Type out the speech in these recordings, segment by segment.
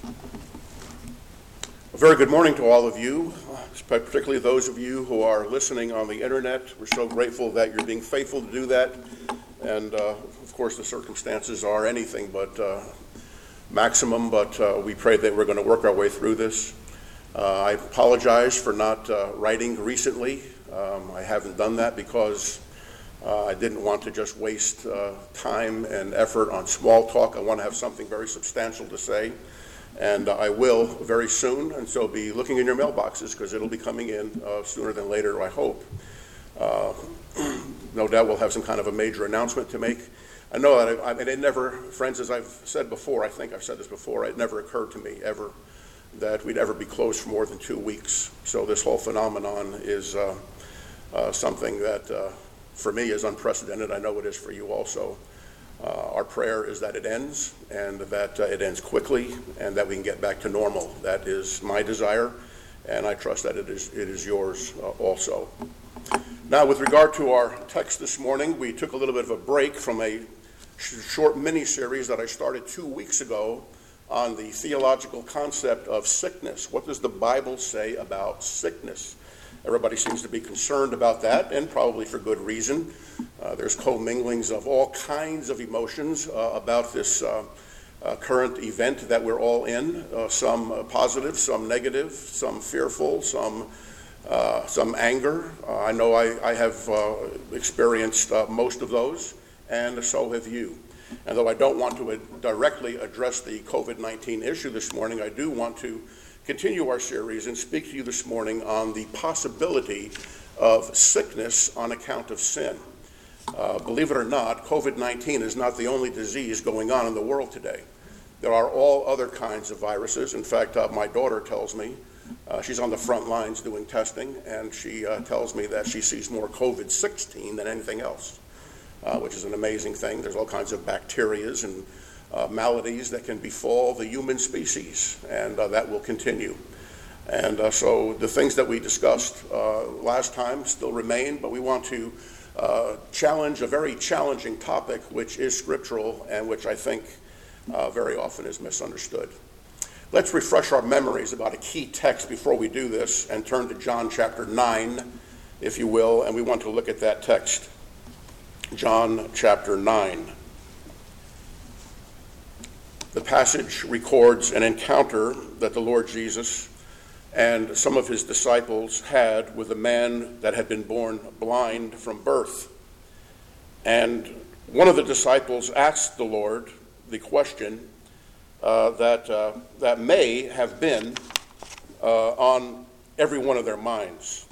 A very good morning to all of you, particularly those of you who are listening on the internet. We're so grateful that you're being faithful to do that. And of course, the circumstances are anything but maximum, but we pray that we're going to work our way through this. I apologize for not writing recently. I haven't done that because I didn't want to just waste time and effort on small talk. I want to have something very substantial to say. And I will very soon, and so be looking in your mailboxes because it'll be coming in sooner than later, I hope. No doubt we'll have some kind of a major announcement to make. I know that it never, friends, as I've said before, I think I've said this before, it never occurred to me ever that we'd ever be closed for more than 2 weeks. So this whole phenomenon is something that for me is unprecedented. I know it is for you also. Our prayer is that it ends, and that it ends quickly, and that we can get back to normal. That is my desire, and I trust that it is yours also. Now, with regard to our text this morning, we took a little bit of a break from a short mini-series that I started 2 weeks ago on the theological concept of sickness. What does the Bible say about sickness? Everybody seems to be concerned about that, and probably for good reason. There's comminglings of all kinds of emotions about this current event that we're all in, some positive, some negative, some fearful, some anger. I know I have experienced most of those, and so have you. And though I don't want to directly address the COVID-19 issue this morning, I do want to continue our series and speak to you this morning on the possibility of sickness on account of sin. Believe it or not, COVID-19 is not the only disease going on in the world today. There are all other kinds of viruses. In fact, my daughter tells me, she's on the front lines doing testing, and she tells me that she sees more COVID-16 than anything else, which is an amazing thing. There's all kinds of bacterias and maladies that can befall the human species, and that will continue. And so the things that we discussed last time still remain, but we want to challenge a very challenging topic, which is scriptural and which I think very often is misunderstood. Let's refresh our memories about a key text before we do this and turn to John chapter 9, if you will, and we want to look at that text. John chapter 9. The passage records an encounter that the Lord Jesus and some of his disciples had with a man that had been born blind from birth. And one of the disciples asked the Lord the question that may have been on every one of their minds.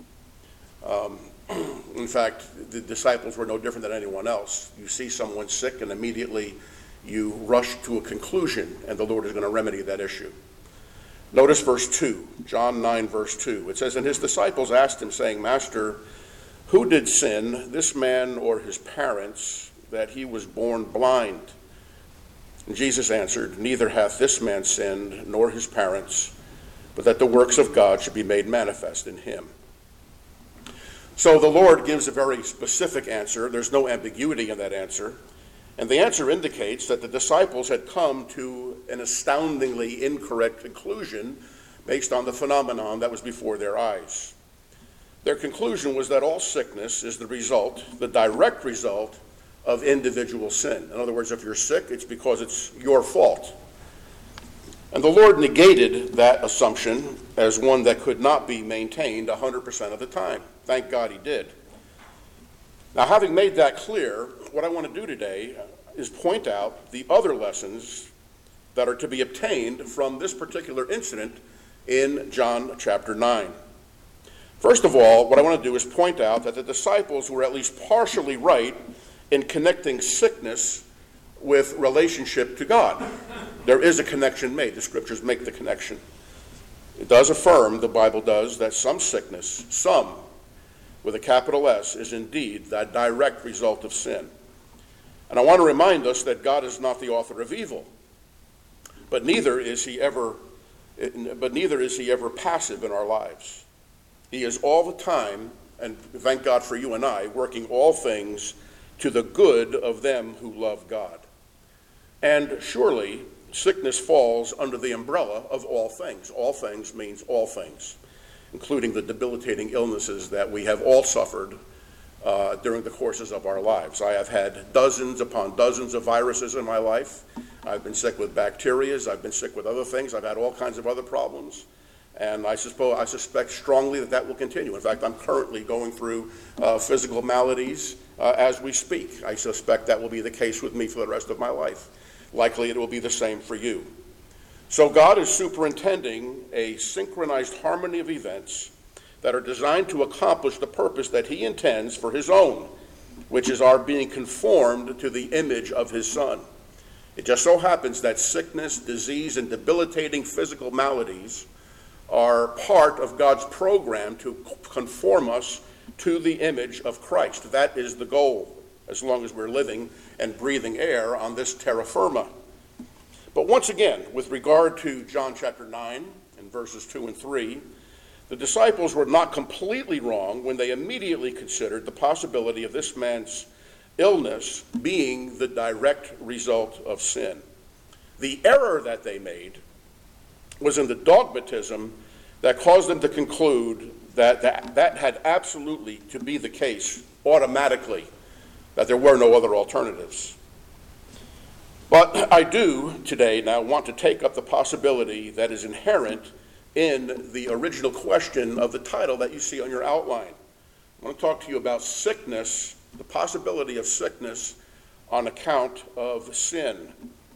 In fact, the disciples were no different than anyone else. You see someone sick and immediately you rush to a conclusion, and the Lord is going to remedy that issue. Notice verse 2, John 9, verse 2. It says, "And his disciples asked him, saying, Master, who did sin, this man or his parents, that he was born blind? And Jesus answered, Neither hath this man sinned, nor his parents, but that the works of God should be made manifest in him." So the Lord gives a very specific answer. There's no ambiguity in that answer. And the answer indicates that the disciples had come to an astoundingly incorrect conclusion based on the phenomenon that was before their eyes. Their conclusion was that all sickness is the direct result of individual sin. In other words, if you're sick, it's because it's your fault. And the Lord negated that assumption as one that could not be maintained 100% of the time. Thank God he did. Now, having made that clear, what I want to do today is point out the other lessons that are to be obtained from this particular incident in John chapter 9. First of all, what I want to do is point out that the disciples were at least partially right in connecting sickness with relationship to God. There is a connection made. The scriptures make the connection. It does affirm, the Bible does, that some sickness, some, with a capital S, is indeed that direct result of sin. And I want to remind us that God is not the author of evil, but neither is he ever passive in our lives. He is all the time, and thank God for you and I, working all things to the good of them who love God. And surely sickness falls under the umbrella of all things. All things means all things, including the debilitating illnesses that we have all suffered during the courses of our lives. I have had dozens upon dozens of viruses in my life. I've been sick with bacteria. I've been sick with other things. I've had all kinds of other problems. And I suspect strongly that that will continue. In fact, I'm currently going through physical maladies as we speak. I suspect that will be the case with me for the rest of my life. Likely it will be the same for you. So God is superintending a synchronized harmony of events that are designed to accomplish the purpose that he intends for his own, which is our being conformed to the image of his Son. It just so happens that sickness, disease, and debilitating physical maladies are part of God's program to conform us to the image of Christ. That is the goal, as long as we're living and breathing air on this terra firma. But once again, with regard to John chapter 9 and verses 2 and 3, the disciples were not completely wrong when they immediately considered the possibility of this man's illness being the direct result of sin. The error that they made was in the dogmatism that caused them to conclude that had absolutely to be the case automatically, that there were no other alternatives. But I do today now want to take up the possibility that is inherent in the original question of the title that you see on your outline. I want to talk to you about sickness, the possibility of sickness on account of sin.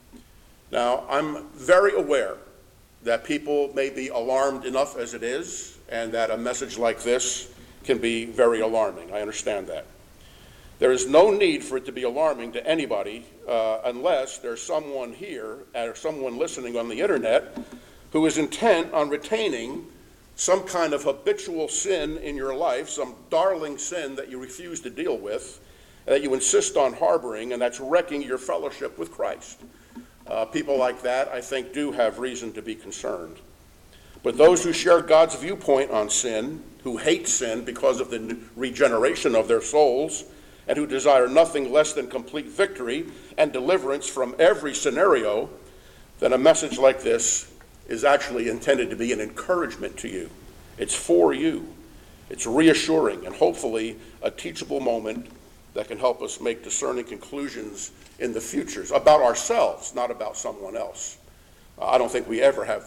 Now, I'm very aware that people may be alarmed enough as it is, and that a message like this can be very alarming. I understand that. There is no need for it to be alarming to anybody unless there's someone here or someone listening on the internet who is intent on retaining some kind of habitual sin in your life, some darling sin that you refuse to deal with, that you insist on harboring, and that's wrecking your fellowship with Christ. People like that, I think, do have reason to be concerned. But those who share God's viewpoint on sin, who hate sin because of the regeneration of their souls, and who desire nothing less than complete victory and deliverance from every scenario, then a message like this is actually intended to be an encouragement to you. It's for you. It's reassuring and hopefully a teachable moment that can help us make discerning conclusions in the futures about ourselves, not about someone else. I don't think we ever have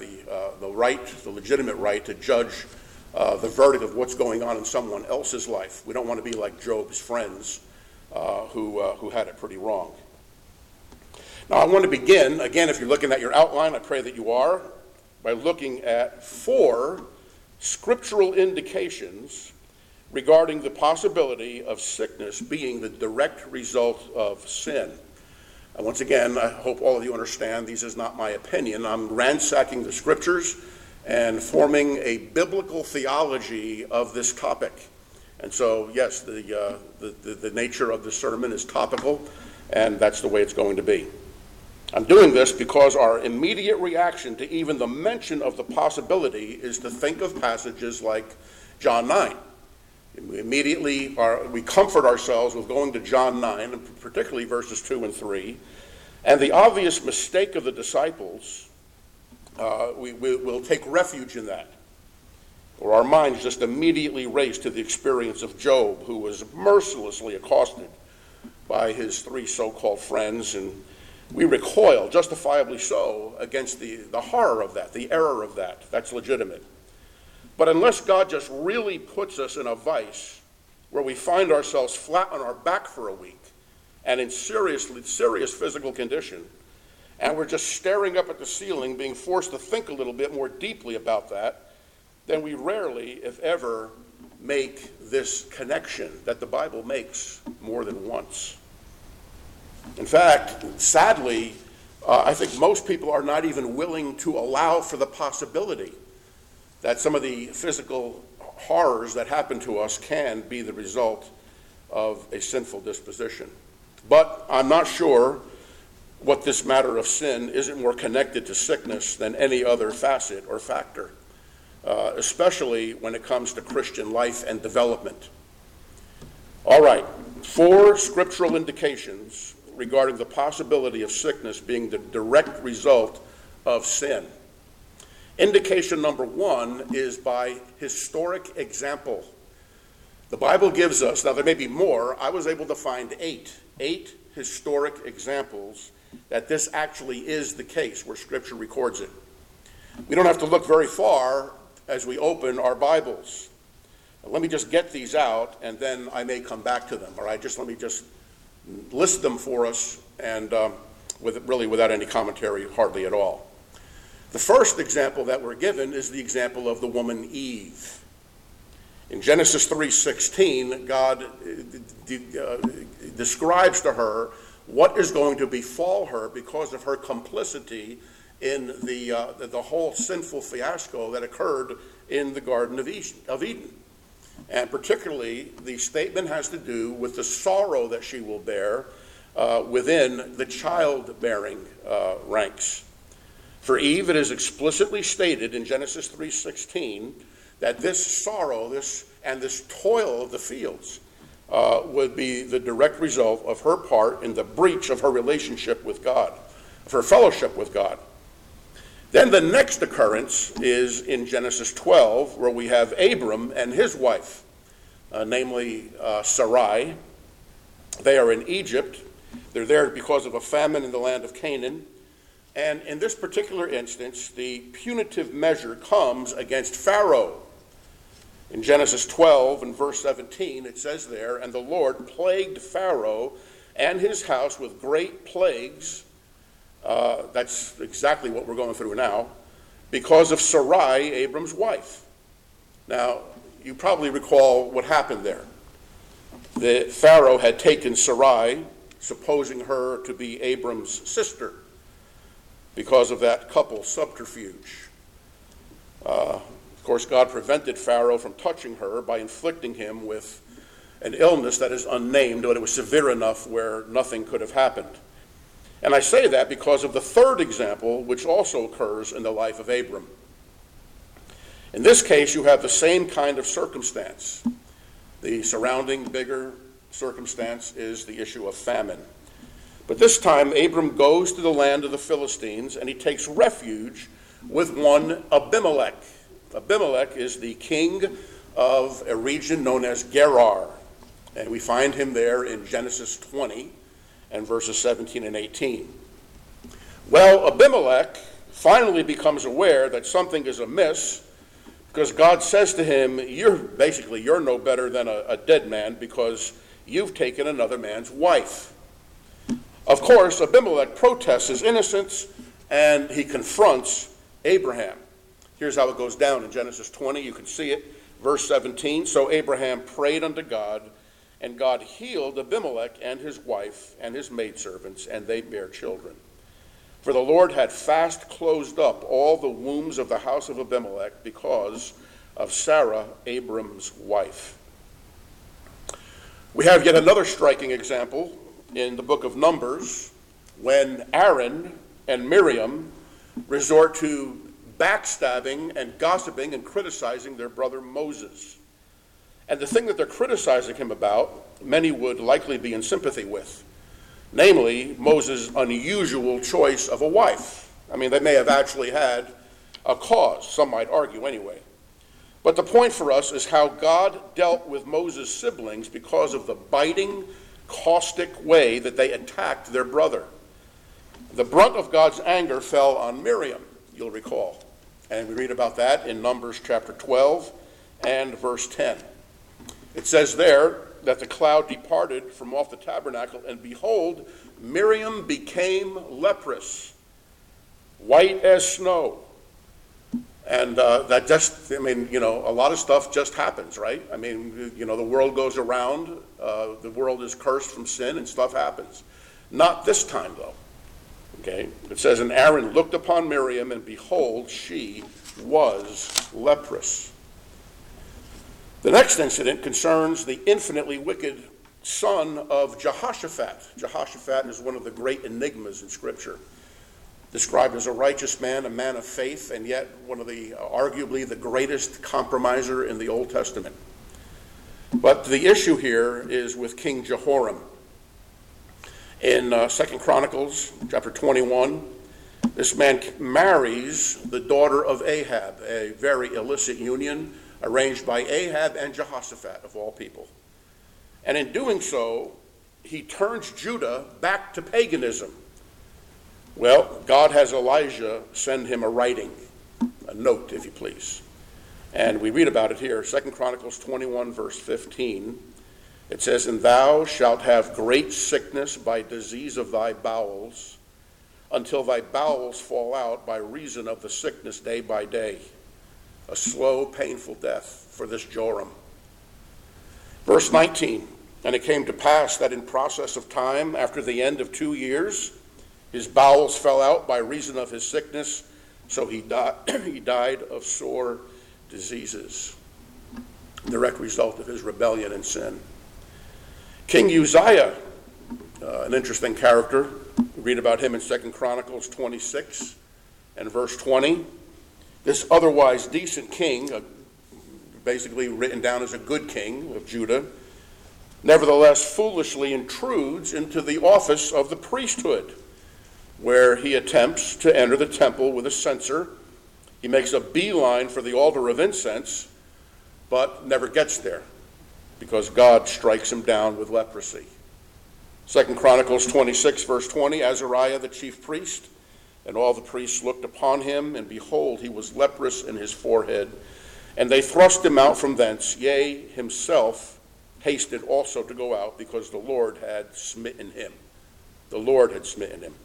the legitimate right to judge the verdict of what's going on in someone else's life. We don't want to be like Job's friends who had it pretty wrong. Now, I want to begin, again, if you're looking at your outline, I pray that you are, by looking at 4 scriptural indications regarding the possibility of sickness being the direct result of sin. And once again, I hope all of you understand this is not my opinion. I'm ransacking the scriptures and forming a biblical theology of this topic. And so, yes, the nature of the sermon is topical, and that's the way it's going to be. I'm doing this because our immediate reaction to even the mention of the possibility is to think of passages like John 9. We comfort ourselves with going to John 9, and particularly verses 2 and 3, and the obvious mistake of the disciples, we'll take refuge in that. Or our minds just immediately race to the experience of Job, who was mercilessly accosted by his 3 so-called friends, and we recoil, justifiably so, against the horror of that, the error of that. That's legitimate. But unless God just really puts us in a vice where we find ourselves flat on our back for a week and in serious physical condition, and we're just staring up at the ceiling, being forced to think a little bit more deeply about that, then we rarely, if ever, make this connection that the Bible makes more than once. In fact, sadly, I think most people are not even willing to allow for the possibility that some of the physical horrors that happen to us can be the result of a sinful disposition. But I'm not sure what this matter of sin isn't more connected to sickness than any other facet or factor, especially when it comes to Christian life and development. All right, 4 scriptural indications regarding the possibility of sickness being the direct result of sin. Indication number one is by historic example. The Bible gives us, now there may be more, I was able to find eight historic examples that this actually is the case where Scripture records it. We don't have to look very far as we open our Bibles. Let me just get these out, and then I may come back to them. All right, let me list them for us, and without any commentary, hardly at all. The first example that we're given is the example of the woman Eve. In Genesis 3:16, God describes to her what is going to befall her because of her complicity in the whole sinful fiasco that occurred in the Garden of Eden. And particularly, the statement has to do with the sorrow that she will bear within the childbearing ranks. For Eve, it is explicitly stated in Genesis 3:16 that this sorrow, this toil of the fields would be the direct result of her part in the breach of her relationship with God, of her fellowship with God. Then the next occurrence is in Genesis 12, where we have Abram and his wife, namely Sarai. They are in Egypt. They're there because of a famine in the land of Canaan. And in this particular instance, the punitive measure comes against Pharaoh. In Genesis 12 and verse 17, it says there, "And the Lord plagued Pharaoh and his house with great plagues." That's exactly what we're going through now, because of Sarai, Abram's wife. Now, you probably recall what happened there. The Pharaoh had taken Sarai, supposing her to be Abram's sister, because of that couple's subterfuge. Of course, God prevented Pharaoh from touching her by inflicting him with an illness that is unnamed, but it was severe enough where nothing could have happened. And I say that because of the third example, which also occurs in the life of Abram. In this case, you have the same kind of circumstance. The surrounding bigger circumstance is the issue of famine. But this time, Abram goes to the land of the Philistines, and he takes refuge with one Abimelech. Abimelech is the king of a region known as Gerar, and we find him there in Genesis 20 and verses 17 and 18. Well, Abimelech finally becomes aware that something is amiss, because God says to him, you're no better than a dead man, because you've taken another man's wife. Of course, Abimelech protests his innocence, and he confronts Abraham. Here's how it goes down in Genesis 20. You can see it. Verse 17, "So Abraham prayed unto God, and God healed Abimelech and his wife and his maidservants, and they bare children. For the Lord had fast closed up all the wombs of the house of Abimelech because of Sarah, Abram's wife." We have yet another striking example in the book of Numbers, when Aaron and Miriam resort to backstabbing and gossiping and criticizing their brother Moses. And the thing that they're criticizing him about, many would likely be in sympathy with, namely Moses' unusual choice of a wife. I mean, they may have actually had a cause, some might argue anyway. But the point for us is how God dealt with Moses' siblings because of the biting, caustic way that they attacked their brother. The brunt of God's anger fell on Miriam, you'll recall. And we read about that in Numbers chapter 12 and verse 10. It says there that the cloud departed from off the tabernacle, and behold, Miriam became leprous, white as snow. And that just, a lot of stuff just happens, right? I mean, the world goes around, the world is cursed from sin, and stuff happens. Not this time, though. Okay, it says, "And Aaron looked upon Miriam, and behold, she was leprous." The next incident concerns the infinitely wicked son of Jehoshaphat. Jehoshaphat is one of the great enigmas in Scripture, described as a righteous man, a man of faith, and yet one of arguably the greatest compromiser in the Old Testament. But the issue here is with King Jehoram. In 2 Chronicles chapter 21, this man marries the daughter of Ahab, a very illicit union arranged by Ahab and Jehoshaphat, of all people. And in doing so, he turns Judah back to paganism. Well, God has Elijah send him a writing, a note, if you please. And we read about it here, 2 Chronicles 21, verse 15. It says, "And thou shalt have great sickness by disease of thy bowels, until thy bowels fall out by reason of the sickness day by day. A slow, painful death for this Joram." Verse 19, "And it came to pass that in process of time, after the end of 2 years, his bowels fell out by reason of his sickness, so he died of sore diseases." Direct result of his rebellion and sin. King Uzziah, an interesting character. We read about him in 2 Chronicles 26 and verse 20. This otherwise decent king, basically written down as a good king of Judah, nevertheless foolishly intrudes into the office of the priesthood, where he attempts to enter the temple with a censer. He makes a beeline for the altar of incense, but never gets there because God strikes him down with leprosy. 2 Chronicles 26, verse 20, "Azariah the chief priest and all the priests looked upon him, and behold, he was leprous in his forehead. And they thrust him out from thence, yea, himself hasted also to go out, because the Lord had smitten him." The Lord had smitten him.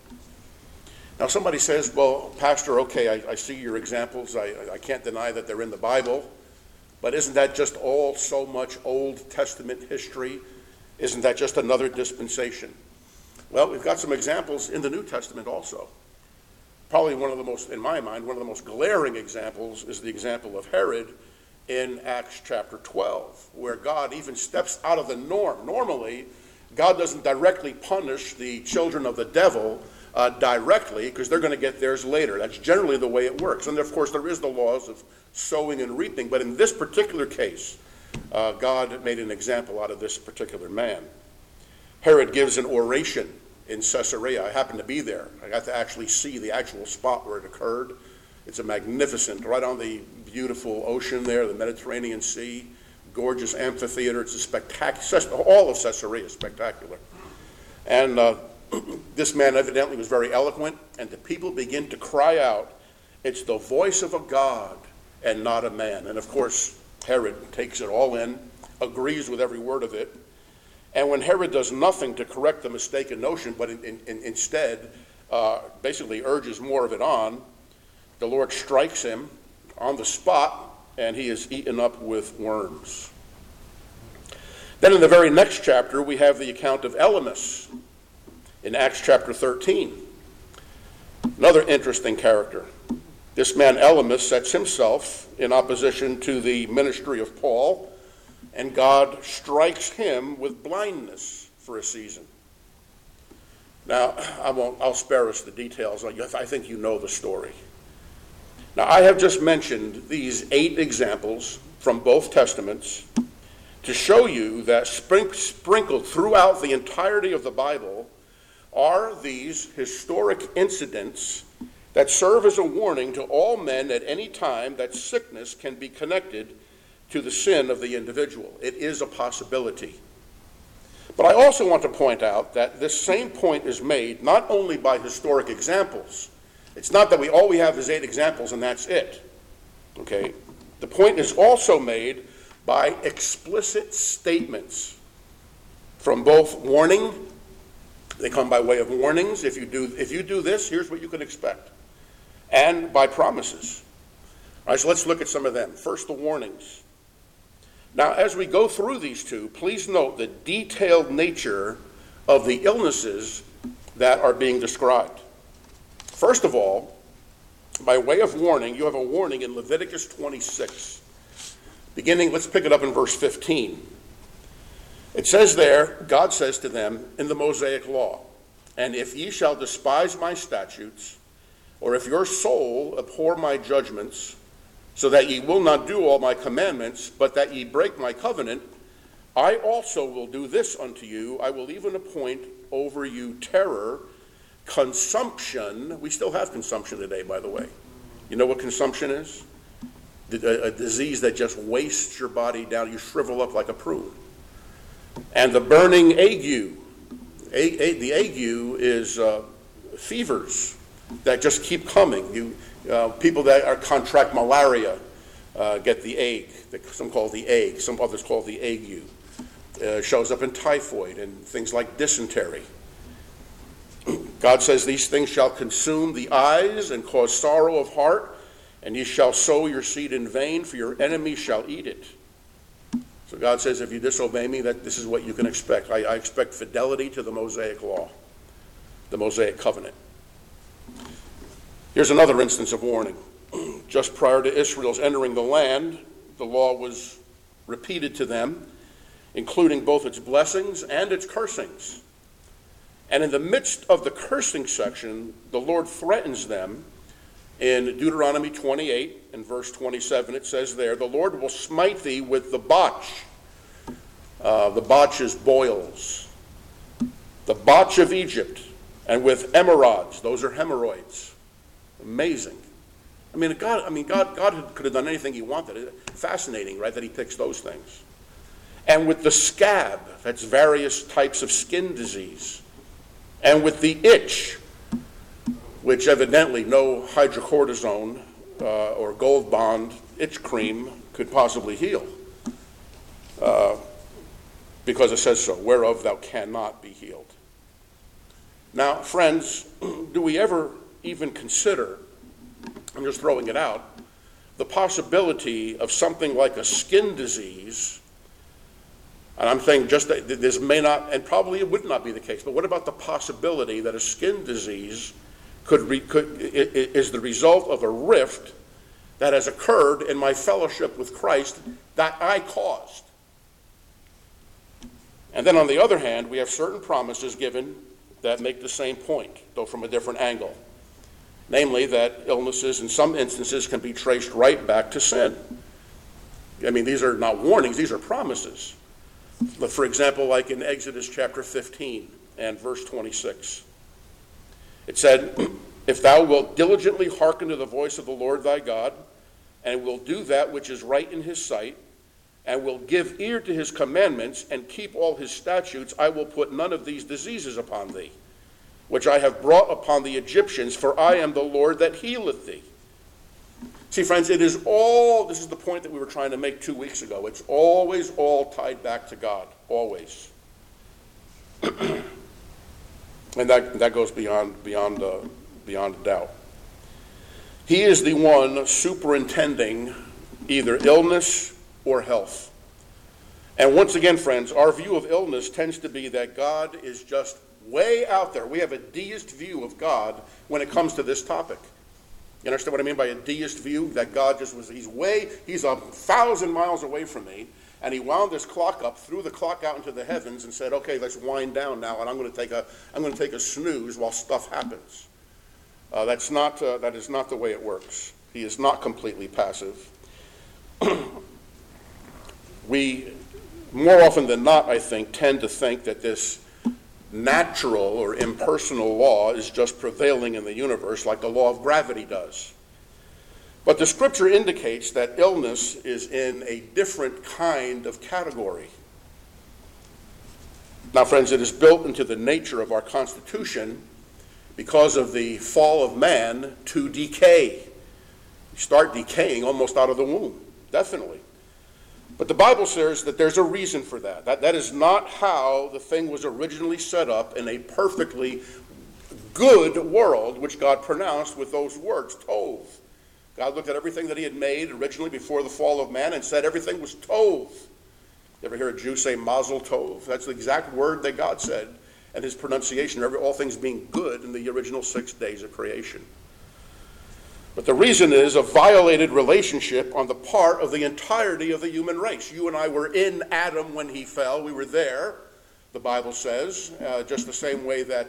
Now somebody says, "Well, Pastor, okay, I see your examples. I can't deny that they're in the Bible. But isn't that just all so much Old Testament history? Isn't that just another dispensation?" Well, we've got some examples in the New Testament also. Probably one of the most, in my mind, one of the most glaring examples is the example of Herod in Acts chapter 12, where God even steps out of the norm. Normally, God doesn't directly punish the children of the devil directly, because they're going to get theirs later. That's generally the way it works. And of course, there is the laws of sowing and reaping. But in this particular case, God made an example out of this particular man. Herod gives an oration in Caesarea. I happened to be there. I got to actually see the actual spot where it occurred. It's a magnificent, right on the beautiful ocean there, the Mediterranean Sea, gorgeous amphitheater. It's a spectacular, all of Caesarea is spectacular. And this man evidently was very eloquent, and the people begin to cry out, "It's the voice of a God and not a man." And of course, Herod takes it all in, agrees with every word of it. And when Herod does nothing to correct the mistaken notion, but instead basically urges more of it on, the Lord strikes him on the spot, and he is eaten up with worms. Then in the very next chapter, we have the account of Elymas in Acts chapter 13. Another interesting character. This man Elymas sets himself in opposition to the ministry of Paul, and God strikes him with blindness for a season. Now, I'll spare us the details. I think you know the story. Now, I have just mentioned these 8 examples from both Testaments to show you that sprinkled throughout the entirety of the Bible are these historic incidents that serve as a warning to all men at any time that sickness can be connected to the sin of the individual. It is a possibility. But I also want to point out that this same point is made not only by historic examples. It's not that all we have is 8 examples and that's it. Okay? The point is also made by explicit statements from both warning. They come by way of warnings. If you do this, here's what you can expect. And by promises. All right, so let's look at some of them. First, the warnings. Now, as we go through these two, please note the detailed nature of the illnesses that are being described. First of all, by way of warning, you have a warning in Leviticus 26. Beginning, let's pick it up in verse 15. It says there, God says to them in the Mosaic law, "And if ye shall despise my statutes, or if your soul abhor my judgments, so that ye will not do all my commandments, but that ye break my covenant, I also will do this unto you. I will even appoint over you terror, consumption. We still have consumption today, by the way. You know what consumption is? A disease that just wastes your body down. You shrivel up like a prune. And the burning ague. The ague is fevers that just keep coming. People that contract malaria get the ague. Some call it the ague. Some others call it the ague. Shows up in typhoid and things like dysentery. God says these things shall consume the eyes and cause sorrow of heart, and ye shall sow your seed in vain, for your enemies shall eat it. So God says if you disobey me, that this is what you can expect. I expect fidelity to the Mosaic law, the Mosaic covenant. Here's another instance of warning. Just prior to Israel's entering the land, the law was repeated to them, including both its blessings and its cursings. And in the midst of the cursing section, the Lord threatens them. In Deuteronomy 28 and verse 27, it says there, the Lord will smite thee with the botch. The botch is boils. The botch of Egypt, and with emerods. Those are hemorrhoids. Amazing. God could have done anything he wanted. Fascinating, right, that he picks those things. And with the scab, that's various types of skin disease. And with the itch, which evidently no hydrocortisone or Gold Bond itch cream could possibly heal, because it says so, whereof thou cannot be healed. Now, friends, do we ever even consider, I'm just throwing it out, the possibility of something like a skin disease? And I'm saying just that this may not, and probably it would not be the case, but what about the possibility that a skin disease is the result of a rift that has occurred in my fellowship with Christ that I caused? And then on the other hand, we have certain promises given that make the same point, though from a different angle. Namely, that illnesses in some instances can be traced right back to sin. I mean, these are not warnings, these are promises. For example, like in Exodus chapter 15 and verse 26. It said, if thou wilt diligently hearken to the voice of the Lord thy God, and will do that which is right in his sight, and will give ear to his commandments, and keep all his statutes, I will put none of these diseases upon thee, which I have brought upon the Egyptians, for I am the Lord that healeth thee. See, friends, it is all, this is the point that we were trying to make 2 weeks ago. It's always all tied back to God, always. And that goes beyond doubt. He is the one superintending either illness or health. And once again, friends, our view of illness tends to be that God is just way out there. We have a deist view of God when it comes to this topic. You understand what I mean by a deist view? That God he's 1,000 miles away from me, and he wound this clock up, threw the clock out into the heavens, and said, okay, let's wind down now, and I'm going to take a snooze while stuff happens. That is not the way it works. He is not completely passive. We, more often than not, I think, tend to think that this natural or impersonal law is just prevailing in the universe like the law of gravity does. But the scripture indicates that illness is in a different kind of category. Now, friends, it is built into the nature of our Constitution because of the fall of man to decay. You start decaying almost out of the womb, definitely. But the Bible says that there's a reason for that. That is not how the thing was originally set up in a perfectly good world, which God pronounced with those words, tov. God looked at everything that he had made originally before the fall of man and said everything was tov. You ever hear a Jew say mazel tov? That's the exact word that God said, and his pronunciation, all things being good in the original 6 days of creation. But the reason is a violated relationship on the part of the entirety of the human race. You and I were in Adam when he fell. We were there, the Bible says, just the same way that,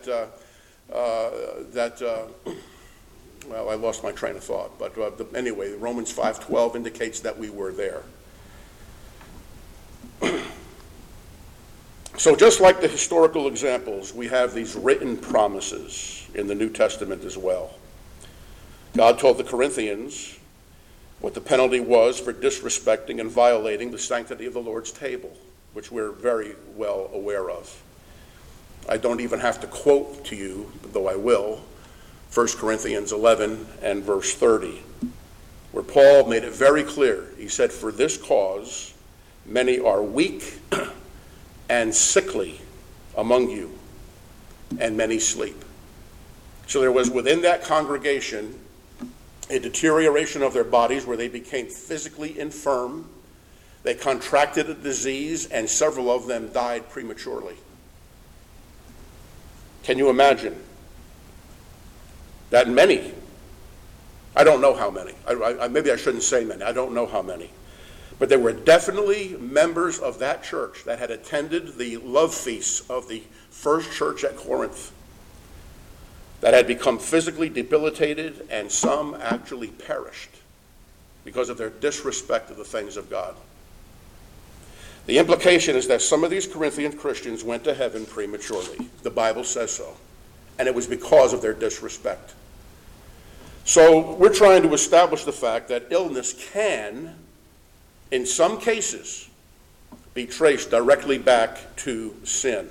well, I lost my train of thought. But anyway, Romans 5:12 indicates that we were there. So just like the historical examples, we have these written promises in the New Testament as well. God told the Corinthians what the penalty was for disrespecting and violating the sanctity of the Lord's table, which we're very well aware of. I don't even have to quote to you, though I will, 1 Corinthians 11 and verse 30, where Paul made it very clear. He said, "For this cause many are weak and sickly among you, and many sleep." So there was within that congregation a deterioration of their bodies where they became physically infirm. They contracted a disease, and several of them died prematurely. Can you imagine that many? I don't know how many. Maybe I shouldn't say many. I don't know how many. But there were definitely members of that church that had attended the love feasts of the first church at Corinth that had become physically debilitated, and some actually perished because of their disrespect of the things of God. The implication is that some of these Corinthian Christians went to heaven prematurely. The Bible says so. And it was because of their disrespect. So we're trying to establish the fact that illness can, in some cases, be traced directly back to sin.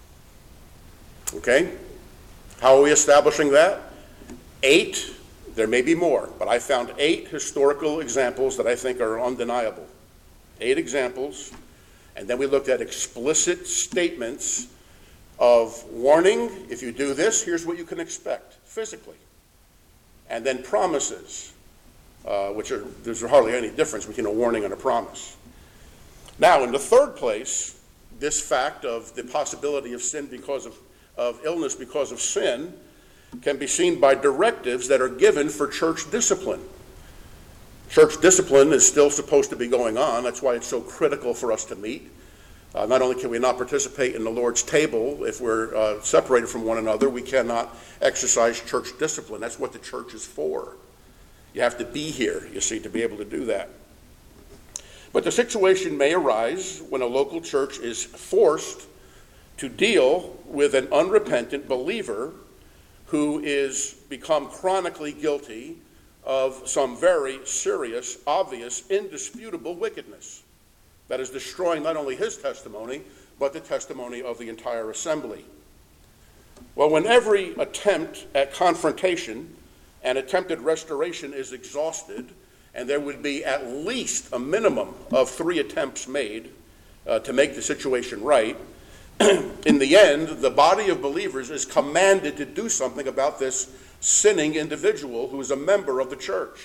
Okay? How are we establishing that? 8, there may be more, but I found 8 historical examples that I think are undeniable. 8 examples. And then we looked at explicit statements of warning. If you do this, here's what you can expect physically. And then promises, there's hardly any difference between a warning and a promise. Now, in the third place, this fact of the possibility of sin because of illness because of sin can be seen by directives that are given for church discipline. Church discipline is still supposed to be going on. That's why it's so critical for us to meet. Not only can we not participate in the Lord's table if we're separated from one another, we cannot exercise church discipline. That's what the church is for. You have to be here, you see, to be able to do that. But the situation may arise when a local church is forced to deal with an unrepentant believer who is become chronically guilty of some very serious, obvious, indisputable wickedness that is destroying not only his testimony, but the testimony of the entire assembly. Well, when every attempt at confrontation and attempted restoration is exhausted, and there would be at least a minimum of 3 attempts made to make the situation right, in the end, the body of believers is commanded to do something about this sinning individual who is a member of the church.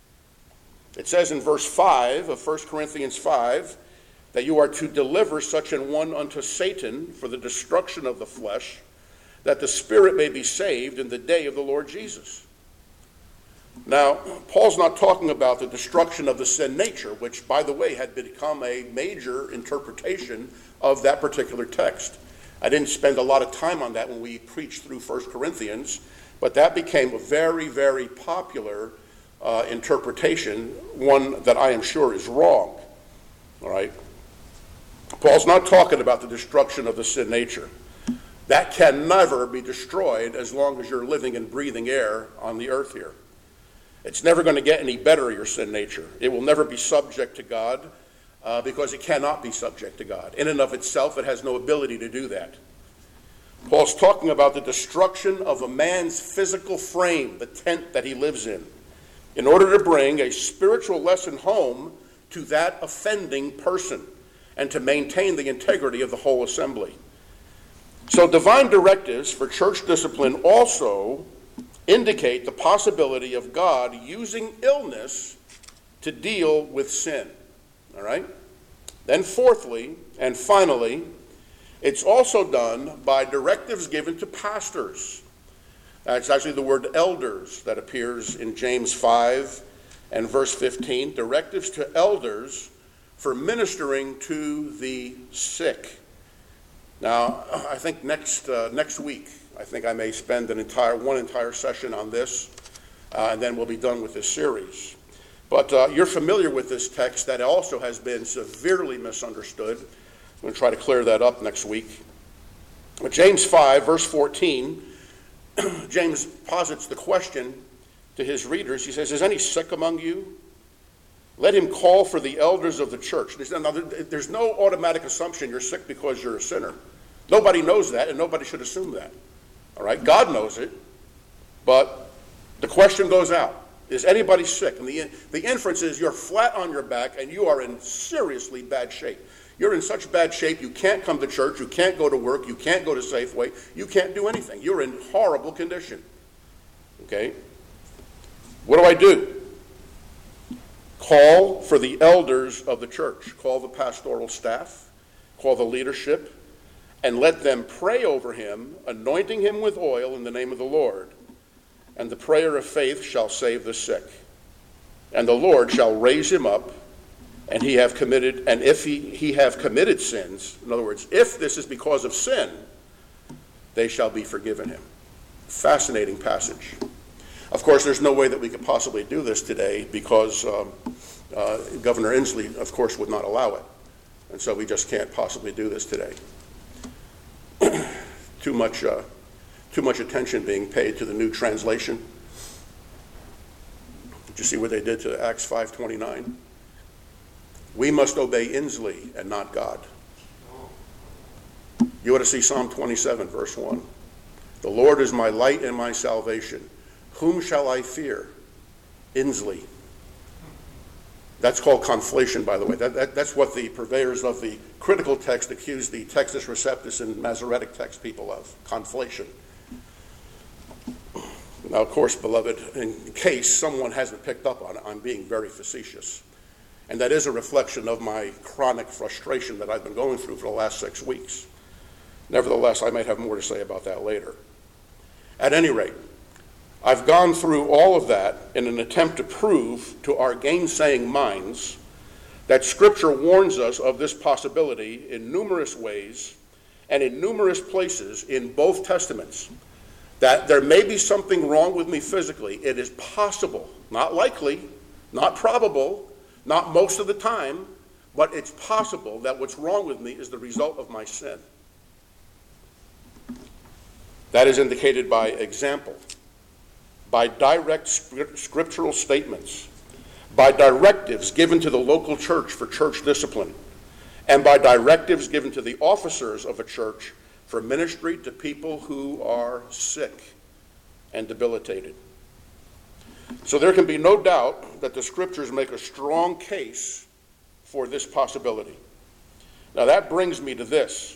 It says in verse 5 of 1 Corinthians 5 that you are to deliver such an one unto Satan for the destruction of the flesh, that the spirit may be saved in the day of the Lord Jesus. Now, Paul's not talking about the destruction of the sin nature, which, by the way, had become a major interpretation of that particular text. I didn't spend a lot of time on that when we preached through 1 Corinthians, but that became a very, very popular interpretation, one that I am sure is wrong. All right? Paul's not talking about the destruction of the sin nature. That can never be destroyed as long as you're living and breathing air on the earth here. It's never going to get any better, your sin nature. It will never be subject to God because it cannot be subject to God. In and of itself, it has no ability to do that. Paul's talking about the destruction of a man's physical frame, the tent that he lives in order to bring a spiritual lesson home to that offending person and to maintain the integrity of the whole assembly. So divine directives for church discipline also indicate the possibility of God using illness to deal with sin. All right? Then fourthly and finally, it's also done by directives given to pastors. That's actually the word elders that appears in James 5 and verse 15. Directives to elders for ministering to the sick. Now, I think next week, I think I may spend one entire session on this, and then we'll be done with this series. But you're familiar with this text that also has been severely misunderstood I'm going to try to clear that up next week. But James 5, verse 14, James posits the question to his readers. He says, is any sick among you? Let him call for the elders of the church. There's no automatic assumption you're sick because you're a sinner. Nobody knows that, and nobody should assume that. All right? God knows it, but the question goes out. Is anybody sick? And the inference is you're flat on your back and you are in seriously bad shape. You're in such bad shape you can't come to church, you can't go to work, you can't go to Safeway, you can't do anything. You're in horrible condition. Okay? What do I do? Call for the elders of the church. Call the pastoral staff, call the leadership, and let them pray over him, anointing him with oil in the name of the Lord. And the prayer of faith shall save the sick. And the Lord shall raise him up, and if he have committed sins, in other words, if this is because of sin, they shall be forgiven him. Fascinating passage. Of course, there's no way that we could possibly do this today because Governor Inslee, of course, would not allow it. And so we just can't possibly do this today. Too much attention being paid to the new translation. Did you see what they did to Acts 5:29? We must obey Inslee and not God. You ought to see Psalm 27, verse 1. The Lord is my light and my salvation. Whom shall I fear? Inslee. That's called conflation, by the way. That's what the purveyors of the critical text accuse the Textus Receptus and Masoretic text people of, conflation. Now, of course, beloved, in case someone hasn't picked up on it, I'm being very facetious. And that is a reflection of my chronic frustration that I've been going through for the last 6 weeks. Nevertheless, I might have more to say about that later. At any rate, I've gone through all of that in an attempt to prove to our gainsaying minds that Scripture warns us of this possibility in numerous ways and in numerous places in both Testaments. That there may be something wrong with me physically. It is possible, not likely, not probable, not most of the time, but it's possible that what's wrong with me is the result of my sin. That is indicated by example, by direct scriptural statements, by directives given to the local church for church discipline, and by directives given to the officers of a church for ministry to people who are sick and debilitated. So there can be no doubt that the Scriptures make a strong case for this possibility. Now that brings me to this.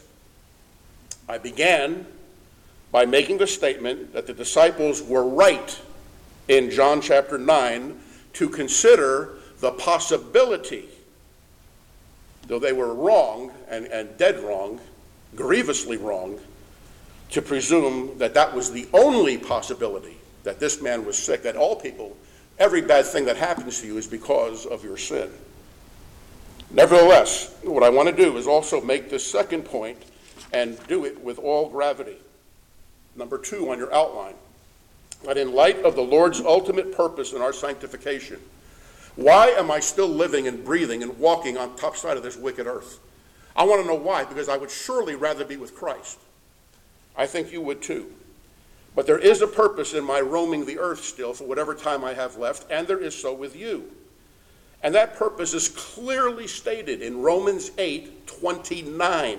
I began by making the statement that the disciples were right in John chapter 9 to consider the possibility, though they were wrong and dead wrong, grievously wrong, to presume that that was the only possibility, that this man was sick, that all people, every bad thing that happens to you is because of your sin. Nevertheless, what I want to do is also make this second point and do it with all gravity. Number 2 on your outline, that in light of the Lord's ultimate purpose in our sanctification, why am I still living and breathing and walking on top side of this wicked earth? I want to know why, because I would surely rather be with Christ. I think you would too. But there is a purpose in my roaming the earth still for whatever time I have left, and there is so with you. And that purpose is clearly stated in Romans 8:29.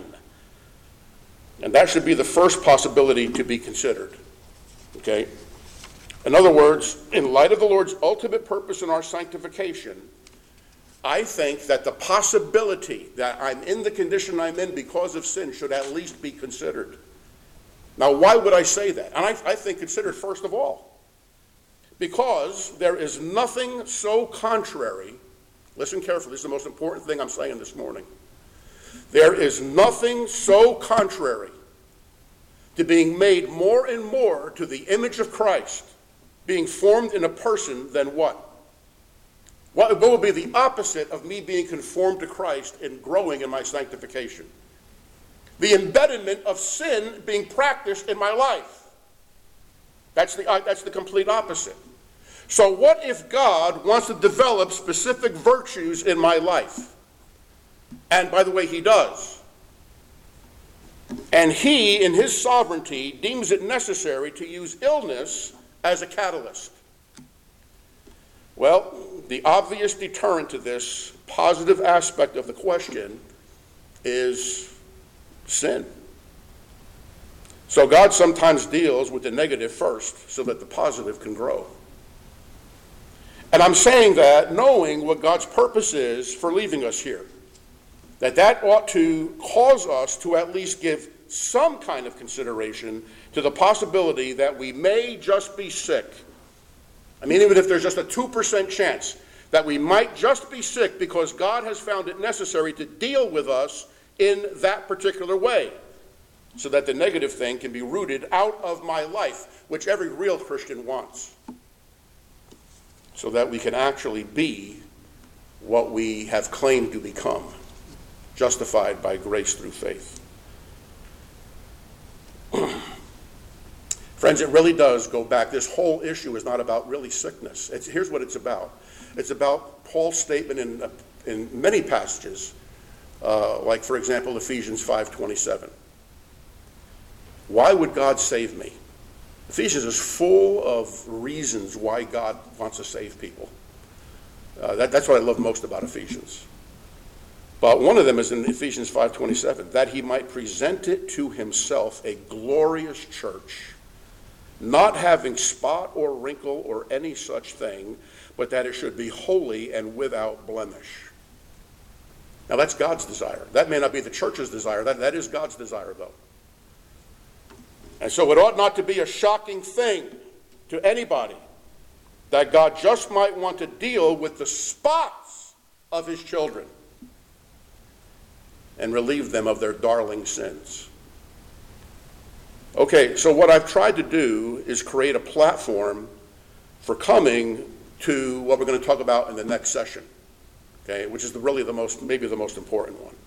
And that should be the first possibility to be considered. Okay? In other words, in light of the Lord's ultimate purpose in our sanctification, I think that the possibility that I'm in the condition I'm in because of sin should at least be considered. Now, why would I say that? And I think considered first of all, because there is nothing so contrary. Listen carefully, this is the most important thing I'm saying this morning. There is nothing so contrary to being made more and more to the image of Christ, being formed in a person, than what? What will be the opposite of me being conformed to Christ and growing in my sanctification? The embedment of sin being practiced in my life. That's the complete opposite. So what if God wants to develop specific virtues in my life? And by the way, he does. And he, in his sovereignty, deems it necessary to use illness as a catalyst. Well, the obvious deterrent to this positive aspect of the question is sin. So God sometimes deals with the negative first so that the positive can grow. And I'm saying that knowing what God's purpose is for leaving us here. That ought to cause us to at least give some kind of consideration to the possibility that we may just be sick. I mean, even if there's just a 2% chance that we might just be sick because God has found it necessary to deal with us in that particular way, so that the negative thing can be rooted out of my life, which every real Christian wants, so that we can actually be what we have claimed to become, justified by grace through faith. Friends, it really does go back. This whole issue is not about really sickness. Here's what it's about. It's about Paul's statement in many passages, like, for example, Ephesians 5:27. Why would God save me? Ephesians is full of reasons why God wants to save people. That's what I love most about Ephesians. But one of them is in Ephesians 5:27, that he might present it to himself a glorious church, not having spot or wrinkle or any such thing, but that it should be holy and without blemish. Now that's God's desire. That may not be the church's desire. That is God's desire, though. And so it ought not to be a shocking thing to anybody that God just might want to deal with the spots of his children and relieve them of their darling sins. Okay, so what I've tried to do is create a platform for coming to what we're going to talk about in the next session, okay, which is maybe the most important one.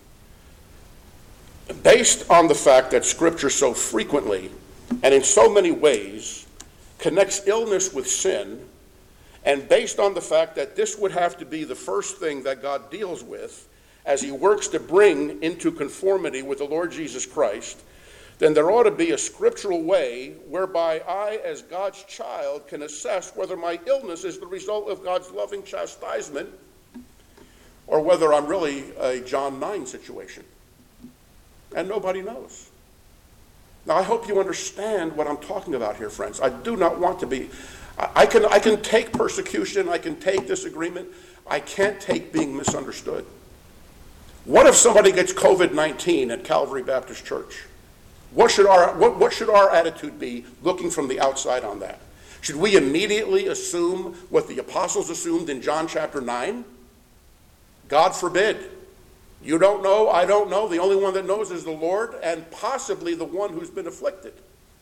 Based on the fact that Scripture so frequently and in so many ways connects illness with sin, and based on the fact that this would have to be the first thing that God deals with as he works to bring into conformity with the Lord Jesus Christ, then there ought to be a scriptural way whereby I, as God's child, can assess whether my illness is the result of God's loving chastisement or whether I'm really a John 9 situation. And nobody knows. Now, I hope you understand what I'm talking about here, friends. I do not want to be... I can take persecution, I can take disagreement. I can't take being misunderstood. What if somebody gets COVID-19 at Calvary Baptist Church? What should our attitude be looking from the outside on that? Should we immediately assume what the apostles assumed in John chapter 9? God forbid. You don't know, I don't know. The only one that knows is the Lord, and possibly the one who's been afflicted.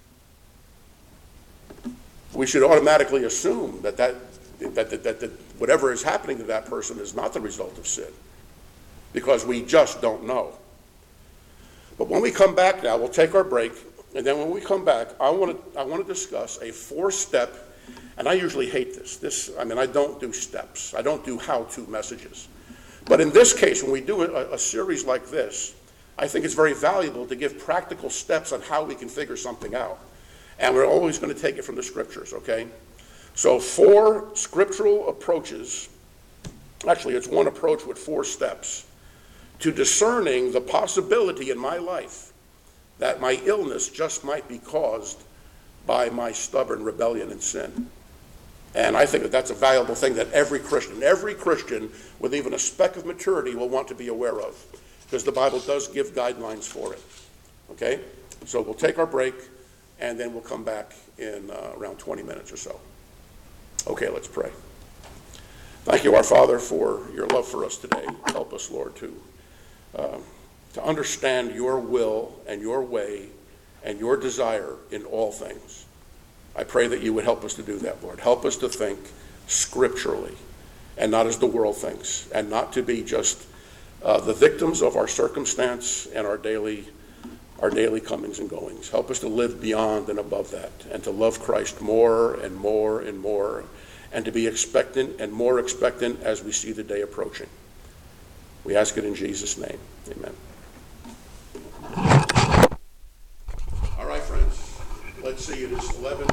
We should automatically assume that whatever is happening to that person is not the result of sin, because we just don't know. But when we come back now, we'll take our break, and then when we come back, I want to discuss a 4-step, and I usually hate this. I don't do steps. I don't do how-to messages. But in this case, when we do a series like this, I think it's very valuable to give practical steps on how we can figure something out. And we're always going to take it from the scriptures, okay? So 4 scriptural approaches, actually it's one approach with 4 steps, to discerning the possibility in my life that my illness just might be caused by my stubborn rebellion and sin. And I think that that's a valuable thing that every Christian with even a speck of maturity will want to be aware of, because the Bible does give guidelines for it. Okay? So we'll take our break, and then we'll come back in around 20 minutes or so. Okay, let's pray. Thank you, our Father, for your love for us today. Help us, Lord, to understand your will and your way and your desire in all things. I pray that you would help us to do that, Lord. Help us to think scripturally and not as the world thinks, and not to be just the victims of our circumstance and our daily comings and goings. Help us to live beyond and above that, and to love Christ more and more and more, and to be expectant and more expectant as we see the day approaching. We ask it in Jesus' name. Amen. let's see, it is 11.